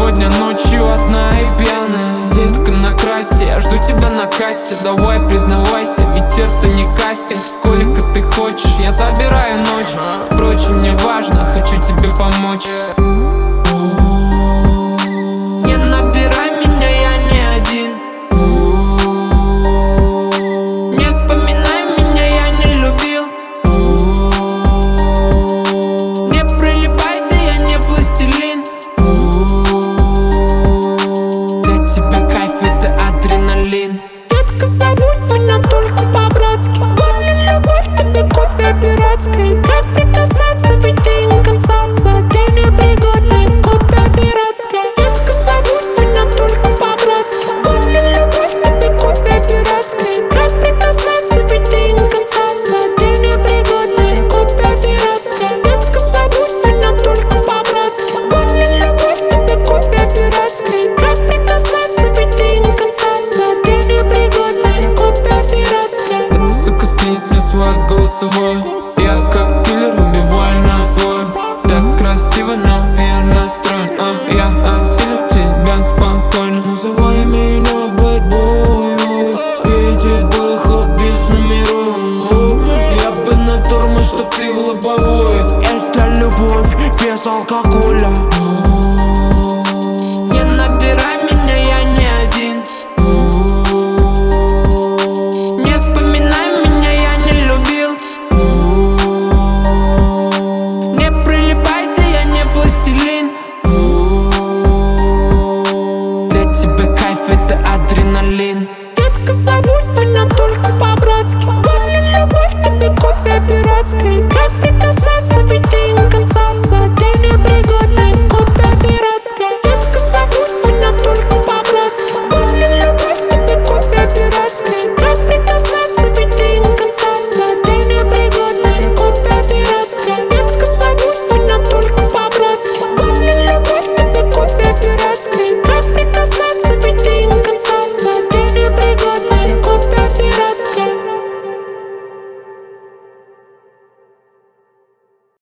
сегодня ночью одна и пьяная. Детка, накрасься, я жду тебя на кассе. Давай признавайся, ведь это не кастинг. Сколько ты хочешь, я забираю ночь. Впрочем, не важно, хочу тебе помочь.